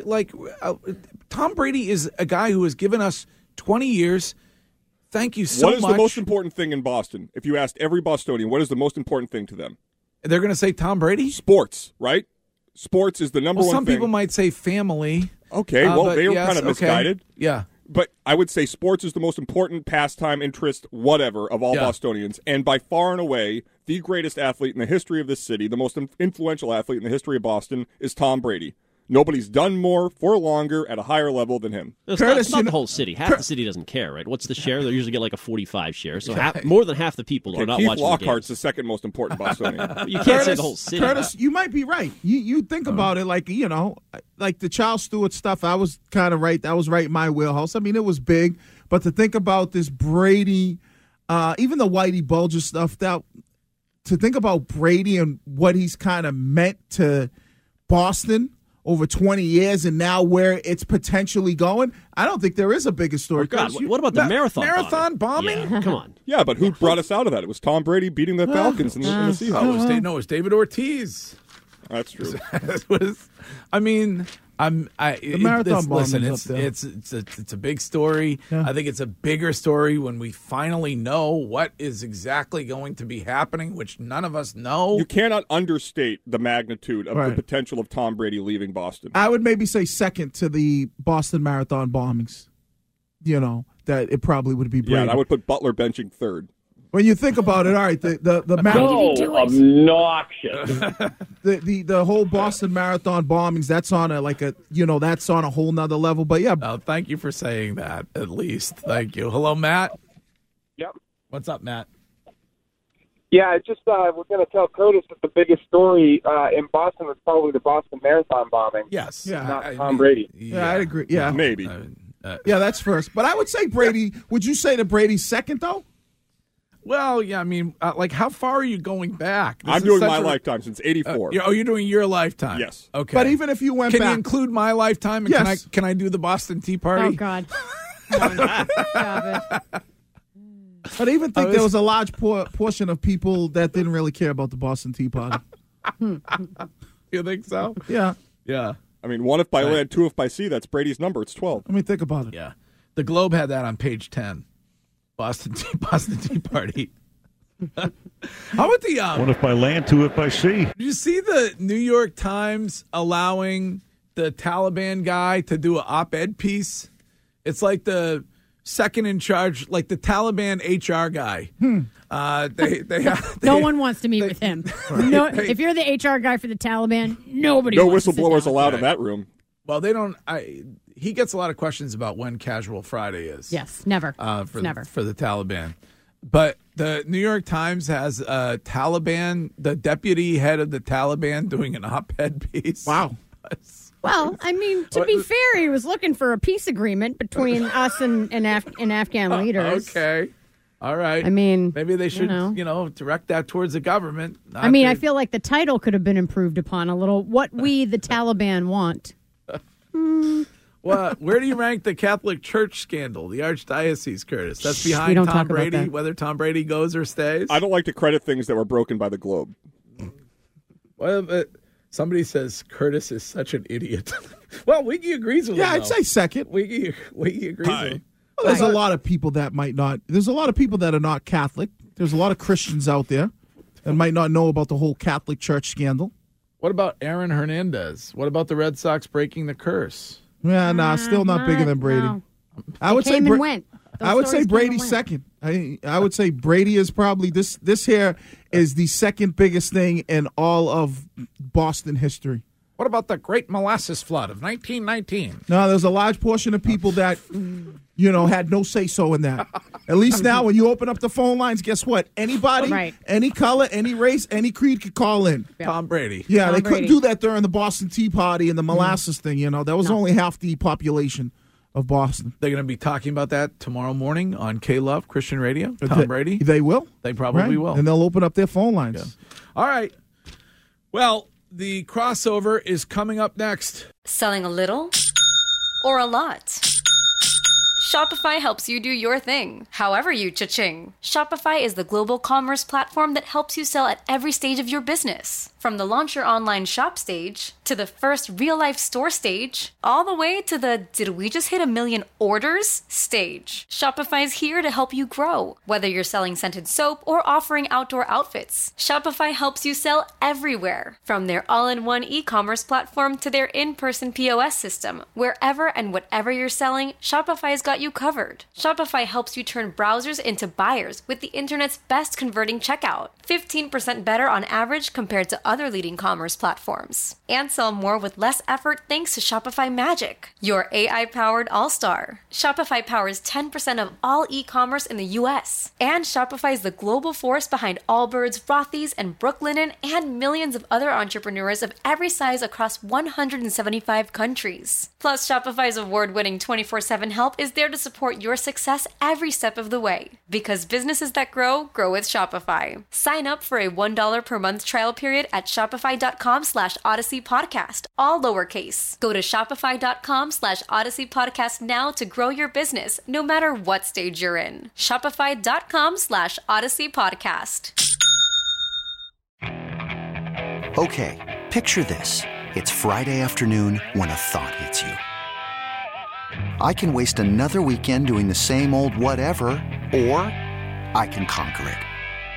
Tom Brady is a guy who has given us 20 years. Thank you so much. What is the most important thing in Boston? If you asked every Bostonian, what is the most important thing to them? They're going to say Tom Brady? Sports, right? Sports is the number one thing. Some people might say family. Okay, they were kind of misguided. Okay. Yeah. But I would say sports is the most important pastime, interest, whatever, of all Bostonians. And by far and away, the greatest athlete in the history of this city, the most influential athlete in the history of Boston, is Tom Brady. Nobody's done more for longer at a higher level than him. It's not the whole city. Half the city doesn't care, right? What's the share? They usually get like a 45 share. So more than half the people are not Keith watching Lockhart's the the second most important Bostonian. You can't say the whole city. Curtis, you might be right. You think about it like the Charles Stewart stuff, I was kind of right. That was right in my wheelhouse. I mean, it was big. But to think about this Brady, even the Whitey Bulger stuff, to think about Brady and what he's kind of meant to Boston over 20 years and now where it's potentially going, I don't think there is a bigger story. Oh, God, what about the marathon bombing? Yeah, come on. Yeah, but who brought us out of that? It was Tom Brady beating the Falcons and the Seahawks. It was David Ortiz. That's true. I mean, The marathon listen, bombing's up there. it's a big story. Yeah. I think it's a bigger story when we finally know what is exactly going to be happening, which none of us know. You cannot understate the magnitude of the Right. potential of Tom Brady leaving Boston. I would maybe say second to the Boston Marathon bombings. You know, that it probably would be Brady. Yeah, and I would put Butler benching third. When you think about it, all right, the marathon. So obnoxious. The whole Boston Marathon bombings, that's on that's on a whole nother level. But yeah. Oh, thank you for saying that, at least. Thank you. Hello, Matt. Yep. What's up, Matt? Yeah, it's just we're going to tell Curtis that the biggest story in Boston was probably the Boston Marathon bombing. Yes. Not Tom Brady. Yeah, I'd agree. Yeah. Maybe. Yeah, that's first. But I would say Brady. Would you say that Brady's second, though? Well, yeah, I mean, how far are you going back? I'm doing my lifetime since 84. You're doing your lifetime? Yes. Okay. But even if you went can back. you include my lifetime? And Yes. Can I do the Boston Tea Party? Oh, God. Stop it. But I even think there was a large portion of people that didn't really care about the Boston Tea Party. You think so? Yeah. Yeah. I mean, 1 if by land, 2 if by sea. That's Brady's number. It's 12. I mean, think about it. Yeah. The Globe had that on page 10. Boston Tea Party. How about the 1 if by land, 2 if by sea. Did you see the New York Times allowing the Taliban guy to do an op-ed piece? It's like the second in charge, like the Taliban HR guy. No one wants to meet with him. No, if you're the HR guy for the Taliban, nobody. No wants to sit whistleblowers down. allowed in that room. Well, they don't. He gets a lot of questions about when Casual Friday is. Yes, never. Never for the Taliban. But the New York Times has the deputy head of the Taliban doing an op-ed piece. Wow. Well, I mean, to be fair, he was looking for a peace agreement between us and Afghan leaders. Okay. All right. I mean, maybe they should, you know. direct that towards the government. I mean, I feel like the title could have been improved upon a little. What we, the Taliban, want. Well, where do you rank the Catholic Church scandal, the Archdiocese, Curtis? That's We behind don't Tom talk about Brady, that. whether Tom Brady goes or stays? I don't like to credit things that were broken by the Globe. Well, somebody says Curtis is such an idiot. Well, Wiggy agrees with him. Yeah, I'd say second. Wiggy agrees with him. Well, there's a lot of people that might not. There's a lot of people that are not Catholic. There's a lot of Christians out there that might not know about the whole Catholic Church scandal. What about Aaron Hernandez? What about the Red Sox breaking the curse? Yeah, nah, still not bigger than Brady. No. I would say Came and went. Those I would say stories came and Brady's went. second. I would say Brady is probably this here is the second biggest thing in all of Boston history. What about the Great Molasses Flood of 1919? No, there's a large portion of people that, had no say-so in that. At least now when you open up the phone lines, guess what? Anybody, Right. any color, any race, any creed could call in. Tom Brady. Yeah, Tom they Brady. couldn't do that during the Boston Tea Party and the molasses thing, That was only half the population of Boston. They're going to be talking about that tomorrow morning on K-Love Christian Radio. Tom Brady. They will. They probably Right? will. And they'll open up their phone lines. Yeah. All right. Well, the crossover is coming up next. Selling a little or a lot? Shopify helps you do your thing, however you cha-ching. Shopify is the global commerce platform that helps you sell at every stage of your business. From the launch your online shop stage, to the first real-life store stage, all the way to the did we just hit 1 million orders stage. Shopify is here to help you grow. Whether you're selling scented soap or offering outdoor outfits, Shopify helps you sell everywhere. From their all-in-one e-commerce platform to their in-person POS system, wherever and whatever you're selling, Shopify's got you covered. Shopify helps you turn browsers into buyers with the internet's best converting checkout. 15% better on average compared to other leading commerce platforms. And sell more with less effort thanks to Shopify Magic, your AI-powered all-star. Shopify powers 10% of all e-commerce in the US. And Shopify is the global force behind Allbirds, Rothy's, and Brooklinen, and millions of other entrepreneurs of every size across 175 countries. Plus, Shopify's award-winning 24/7 help is there to support your success every step of the way. Because businesses that grow, grow with Shopify. Sign up for a $1 per month trial period at shopify.com/Odyssey Podcast, all lowercase. Go to shopify.com/Odyssey Podcast now to grow your business, no matter what stage you're in. Shopify.com/Odyssey Podcast. Okay, picture this. It's Friday afternoon when a thought hits you. I can waste another weekend doing the same old whatever, or I can conquer it.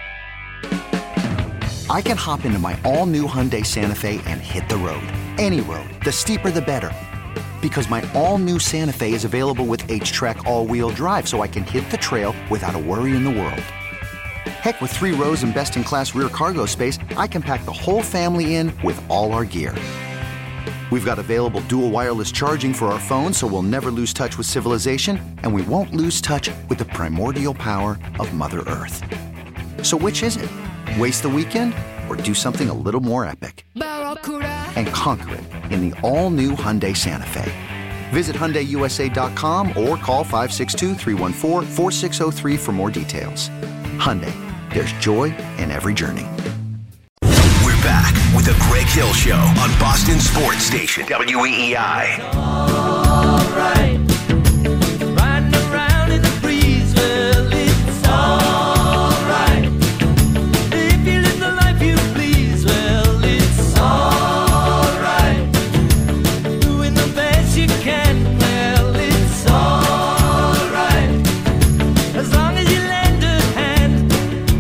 I can hop into my all-new Hyundai Santa Fe and hit the road. Any road. The steeper, the better. Because my all-new Santa Fe is available with H-Track all-wheel drive, so I can hit the trail without a worry in the world. Heck, with 3 rows and best-in-class rear cargo space, I can pack the whole family in with all our gear. We've got available dual wireless charging for our phones, so we'll never lose touch with civilization, and we won't lose touch with the primordial power of Mother Earth. So which is it? Waste the weekend or do something a little more epic? And conquer it in the all-new Hyundai Santa Fe. Visit HyundaiUSA.com or call 562-314-4603 for more details. Hyundai, there's joy in every journey. We're back with the Greg Hill Show on Boston Sports Station, WEEI. All right. Riding around in the breeze, well, it's all right. If you live the life you please, well, it's all right. Doing the best you can, well, it's all right. As long as you lend a hand.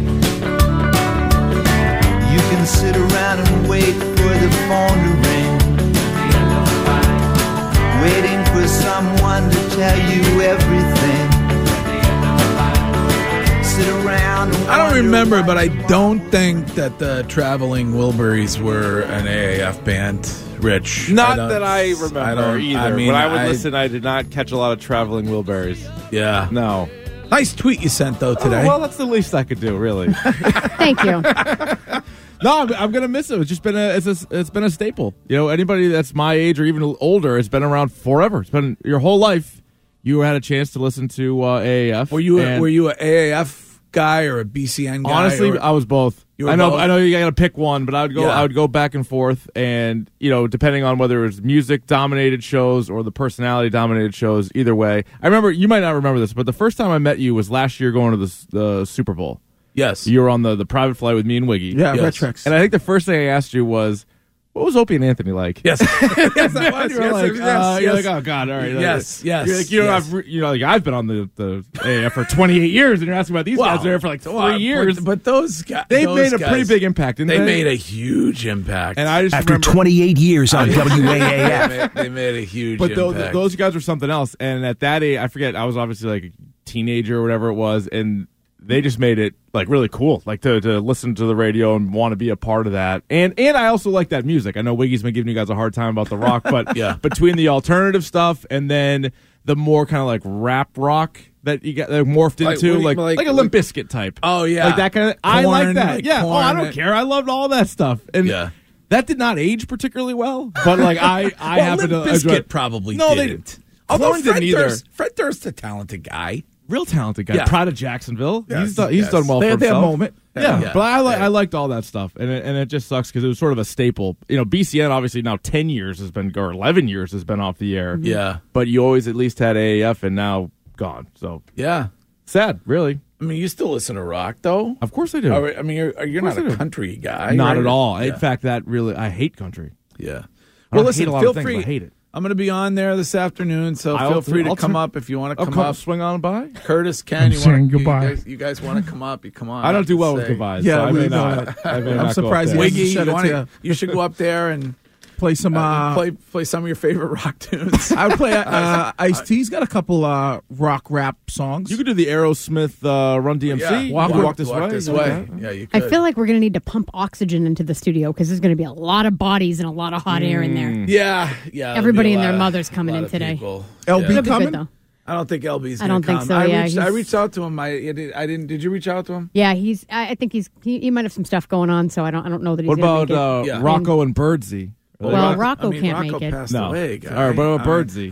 You can sit around and wait for the phone to ring. Waiting for someone to tell you everything. Sit around and I don't remember, but I don't think that the Traveling Wilburys were an AAF band, Rich. Not that I remember either. I mean, when I would listen, I did not catch a lot of Traveling Wilburys. Yeah. No. Nice tweet you sent, though, today. Oh, well, that's the least I could do, really. Thank you. No, I'm gonna miss it. It's just been it's been a staple. You know, anybody that's my age or even older has been around forever. It's been your whole life. You had a chance to listen to AAF. Were you an AAF guy or a BCN guy? Honestly, I was both. I know you got to pick one, but I would go back and forth, and depending on whether it was music dominated shows or the personality dominated shows. Either way, I remember you might not remember this, but the first time I met you was last year going to the Super Bowl. Yes. You were on the private flight with me and Wiggy. Yeah, yes. Retrex. And I think the first thing I asked you was, what was Opie and Anthony like? Yes. Yes, that was. You were you're like, oh, God, all right. Yes, yes. You're like, I've been on the AAF for 28 years, and you're asking about these guys there for like 3 years. But those guys. They've made a pretty big impact. They made a huge impact. And I just After 28 years on WAAF. They made a huge impact. But those guys were something else. And at that age, I forget, I was obviously like a teenager or whatever it was, and they just made it like really cool, like to listen to the radio and want to be a part of that. And I also like that music. I know Wiggy's been giving you guys a hard time about the rock, but yeah. Between the alternative stuff and then the more kind of like rap rock that you got morphed into, like a Limp Bizkit type. Oh yeah, like that kind of. I like that. Like yeah. Korn, I don't care. I loved all that stuff. And yeah. That did not age particularly well, but like I happen to. Limp Bizkit probably didn't. Although Fred Durst's a talented guy. Real talented guy. Yeah. Pride of Jacksonville. Yes, he's done well for himself. They had a moment. Yeah. But I liked all that stuff, and it just sucks because it was sort of a staple. BCN obviously now 10 years has been, or 11 years has been off the air. Yeah. But you always at least had AAF, and now gone. So yeah, sad, really. I mean, you still listen to rock, though? Of course I do. I mean, you're not a country guy. Not right? at all. Yeah. In fact, I hate country. Yeah. Well, listen, hate a lot feel of things, free. but I hate it. I'm going to be on there this afternoon, so feel free to come up if you want to come up. Swing on by. Curtis, Ken, you guys want to come up? You come on. I don't do well with goodbyes. Yeah, so I may not. I'm surprised. Wiggy, you should go up there and play some play some of your favorite rock tunes. I would play Ice-T's got a couple rock rap songs. You could do the Aerosmith Run DMC. Walk This Way. Yeah, you could. I feel like we're going to need to pump oxygen into the studio because there's going to be a lot of bodies and a lot of hot air in there. Yeah. Everybody and their mother's coming in today. LB coming? Though. I don't think LB's. I don't think so. I reached out to him. I didn't. Did you reach out to him? Yeah, I think he might have some stuff going on, so I don't know that he's. What about Rocco and Birdsey? Well, Rocco can't make it. Passed away, guy. All right, what about Birdsey?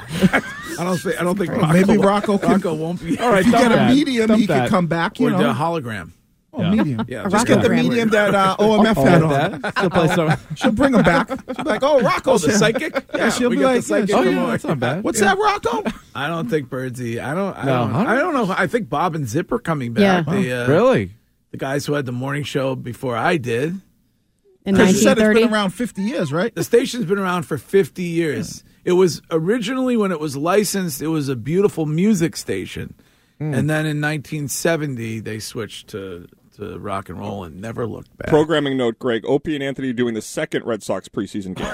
I don't think Rocco, maybe Rocco won't be. All right, if you get a medium, he could come back. Or the hologram. Oh, medium. Yeah, just get the medium that OMF had on. She'll play some. She'll bring him back. She'll be like, "Oh, Rocco's the psychic." Yeah, she'll be like, "Psychic." Oh, yeah, that's not bad. What's that, Rocco? I don't think Birdsey. I don't know. I think Bob and Zip are coming back. Yeah. Really? The guys who had the morning show before I did. In You said it's 1930? been around 50 years, right? The station's been around for 50 years. It was originally, when it was licensed, it was a beautiful music station. And then in 1970, they switched to rock and roll and never looked back. Programming note, Greg. Opie and Anthony doing the second Red Sox preseason game.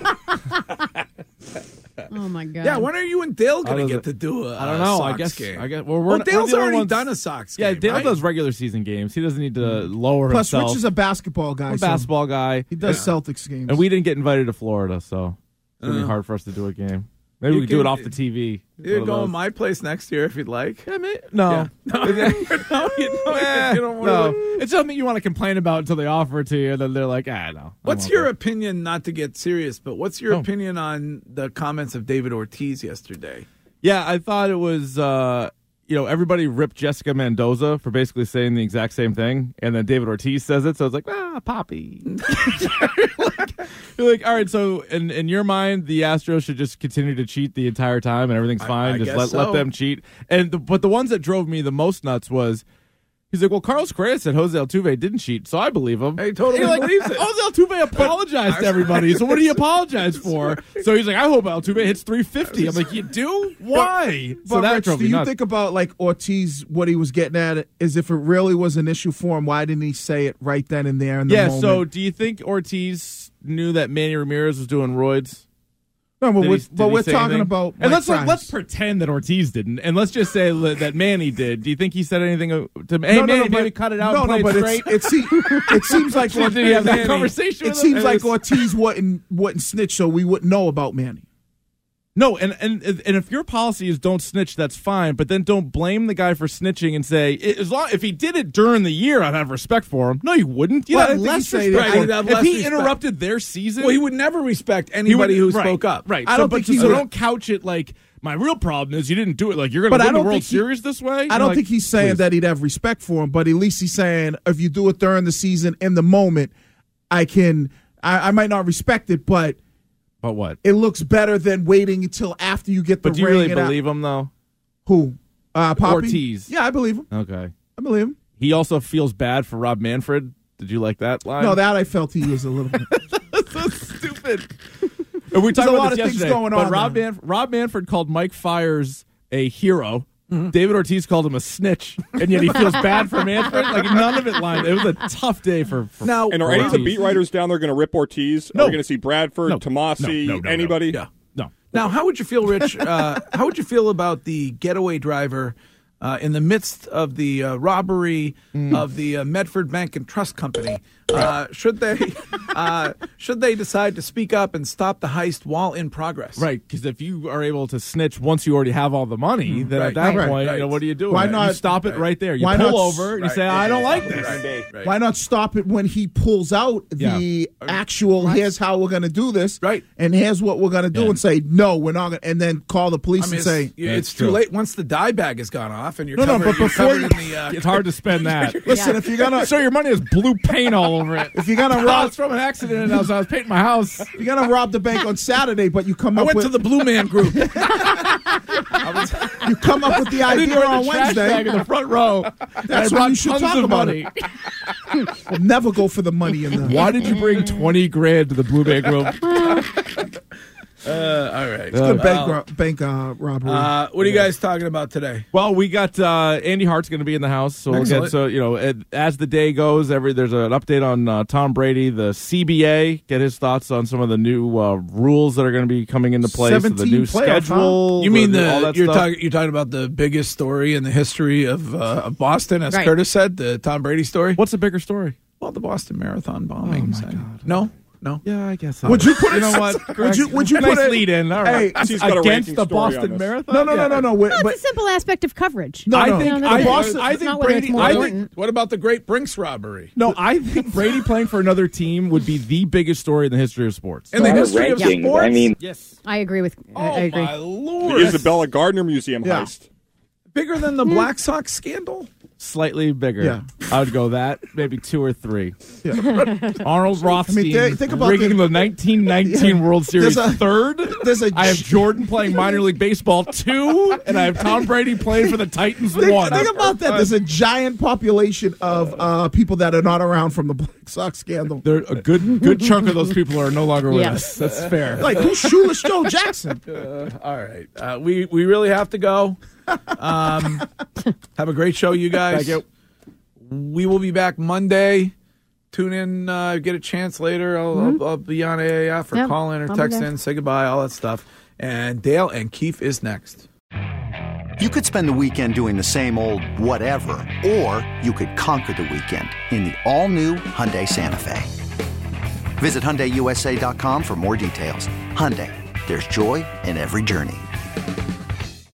Oh my God! Yeah, when are you and Dale going to get to do a I don't know. Sox I guess. game? Well, Well, Dale's we're the only already ones- done a Sox Yeah, game. Dale right? does regular season games. He doesn't need to lower Plus, himself. Rich is a basketball guy. I'm a so basketball guy. He does Celtics games. And we didn't get invited to Florida, so it's gonna be hard for us to do a game. Maybe You we can do it can- off the TV. You can go to my place next year if you'd like. Yeah, no. No, you don't want No, to. it's something you want to complain about until they offer it to you, and then they're like, no. What's your opinion, not to get serious, but what's your opinion on the comments of David Ortiz yesterday? Yeah, I thought it was, everybody ripped Jessica Mendoza for basically saying the exact same thing, and then David Ortiz says it, so it's like, Poppy. You're like, all right, so in your mind, the Astros should just continue to cheat the entire time and everything's fine. I Just guess let so. them cheat. But the ones that drove me the most nuts was, he's like, well, Carlos Correa said Jose Altuve didn't cheat, so I believe him. He totally You're like, believes it. Jose Altuve apologized to everybody, so what do you apologize for? So he's like, I hope Altuve hits 350. I'm like, you do? Why? But So that Rich, drove do me you nuts. think about like Ortiz? What he was getting at is if it really was an issue for him, why didn't he say it right then and there in the moment? So do you think Ortiz knew that Manny Ramirez was doing roids? No, but Did we're he say talking anything? about And Mike let's Grimes. pretend that Ortiz didn't, and let's just say that Manny did. Do you think he said anything to Manny? No, Manny, but- maybe cut it out. No, and play but it straight. it seems like Did he have that conversation It with seems him? like Ortiz wouldn't snitch, so we wouldn't know about Manny. No, and if your policy is don't snitch, that's fine. But then don't blame the guy for snitching and say if he did it during the year, I'd have respect for him. No, you wouldn't. You'd Well, I have think less he'd say respect. that. for him. He'd have If less he respect. interrupted their season, Well, he would never respect anybody who spoke up. Right. I So, don't but think he so would- don't couch it like my real problem is you didn't do it. Like you're going But to I win the don't World think he- Series this way. I don't think he's saying that he'd have respect for him, but at least he's saying if you do it during the season in the moment, I might not respect it, but what? It looks better than waiting until after you get the But do you ring really and out. believe him though? Who? Poppy? Ortiz. Yeah, I believe him. Okay. I believe him. He also feels bad for Rob Manfred. Did you like that line? No, that I felt he was a little bit. so stupid. And we There's talked a about lot this of things yesterday, going but on Rob Manfred called Mike Fiers a hero. Mm-hmm. David Ortiz called him a snitch, and yet he feels bad for Manfred. Like none of it lined. It was a tough day for Now, And are any of the beat writers down there going to rip Ortiz? No. Are we going to see Bradford, No. Tomasi, No. anybody? Yeah. No. Now, how would you feel, Rich? How would you feel about the getaway driver in the midst of the robbery of the Medford Bank and Trust Company? Should they decide to speak up and stop the heist while in progress? Right, because if you are able to snitch once you already have all the money, then Right. at that Right. point, Right. what do you do? Why You not- stop it right there? You Why pull not- over and you say, I don't like this. Right. Why not stop it when he pulls out the actual, here's how we're going to do this, right? And here's what we're going to do, and say, no, we're not going to, and then call the police I mean, and say, it's too late once the dye bag has gone off and you're No, covered, but you're before covered you- in the. It's hard to spend that. listen, if you're going to, So your money has blue paint all over it. if you're going to Oh, rob, it's from an accident, and I was painting my house. you're going to rob the bank on Saturday, but you come I up went with to the Blue Man Group. you come up with the I didn't idea wear on the trash Wednesday. bag in the front row. That's I when brought you should tons talk of about money. it. We'll never go for the money in the. Why did you bring 20 grand to the Blue Bank Group? All right. It's good bank robbery. What are you guys talking about today? Well, we got Andy Hart's going to be in the house, so we'll get Excellent. as the day goes. There's an update on Tom Brady, the CBA. Get his thoughts on some of the new rules that are going to be coming into place, the 17 new playoff, schedule. You mean all that you're stuff. talking about the biggest story in the history of Boston, as Right. Curtis said, the Tom Brady story? What's the bigger story? Well, the Boston Marathon bombings. No. Yeah, I guess. So. Would you put You it? know what? Would you nice put it? lead in? All right. Hey, He's got a ranking Against the story on Boston this. Marathon? No. No, But it's a simple aspect of coverage. No, I no. think No, no, I no. Boston- It's I think not whether it's Brady. more I important. think What about the Great Brinks robbery? no. I think Brady playing for another team would be the biggest story in the history of sports. In the history of rankings, sports? I mean, Yes. I agree with. I agree. My The Lord. Isabella Gardner Museum Yeah. heist. Bigger than the Black Sox scandal? slightly bigger. Yeah. I would go that, maybe 2 or 3. Yeah. Arnold Rothstein think about rigging the 1919 World Series third. I have Jordan playing minor league baseball 2, and I have Tom Brady playing for the Titans 1. Think about that. There's a giant population of people that are not around from the Black Sox scandal. There, a good chunk of those people are no longer with us. That's fair. Like, who's Shoeless Joe Jackson? All right. We really have to go. Have a great show, you guys. Thank you. We will be back Monday. Tune in, get a chance later. I'll be on AAF or call in or text in, say goodbye, all that stuff. And Dale and Keefe is next. You could spend the weekend doing the same old whatever, or you could conquer the weekend in the all-new Hyundai Santa Fe. Visit HyundaiUSA.com for more details. Hyundai, there's joy in every journey.